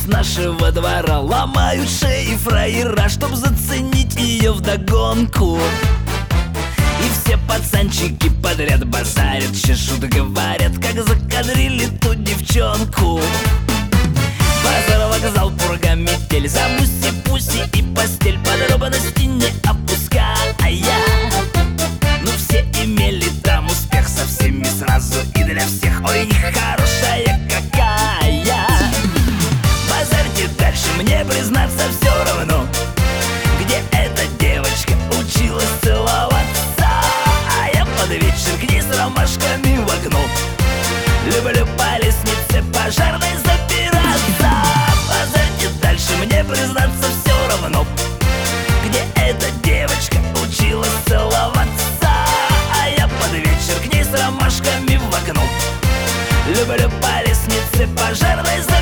с нашего двора ломают шеи фраера, чтоб заценить ее вдогонку. И все пацанчики подряд базарят, чешут, говорят, как закадрили ту девчонку. Базар, вокзал, пурга, метель, за муси-пуси и постель подробности не опуская. Ну все имели там успех со всеми сразу и для всех. Ой, нехорошая какая. Базарьте дальше, мне признаться все равно, где эта девочка училась целоваться. А я под вечер к ней с ромашками в окно. Люблю по лестнице пожарной забираться. Базарьте дальше, мне признаться все равно, где эта девочка училась целоваться. А я под вечер к ней с ромашками в окно. Люблю по лестнице пожарной забираться.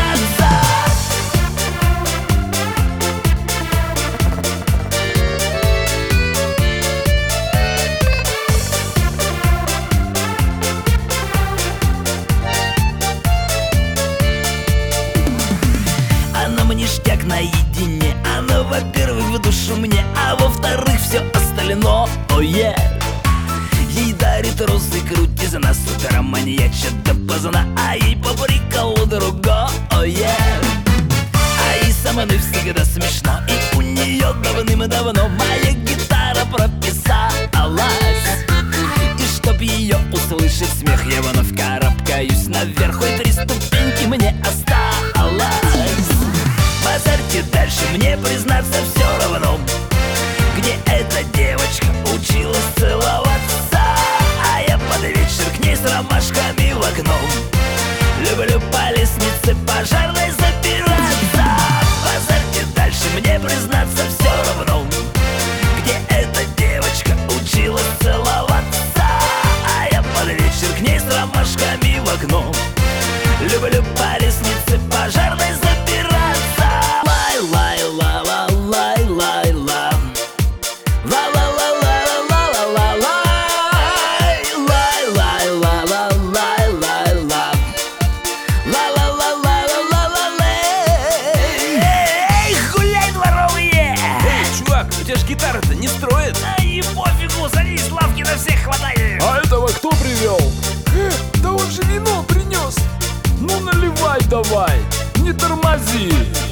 Ништяк наедине, она, во-первых, в душу мне, а во-вторых, все остальное, Ей дарит розы, крутизна, нас с утра маньячит допоздна, а ей по приколу другое, А ей со мной всегда смешно, и у нее давным-давно моя гитара прописалась. И чтоб ее услышать смех, я вновь карабкаюсь наверх, хоть 3 ступеньки мне осталось. Базарьте дальше, мне признаться все равно, где эта девочка училась целоваться. А я под вечер к ней с ромашками в окно. Люблю по лестнице пожарной забираться. Базарьте дальше, мне признаться все равно, где эта девочка училась целоваться. А я под вечер к ней с ромашками в окно. Люблю по лестнице пожарной забираться. Гитара-то не строит. Да и пофигу, садись, лавки на всех хватай. А этого кто привел? Да он же вино принес. Ну наливай давай, не тормози.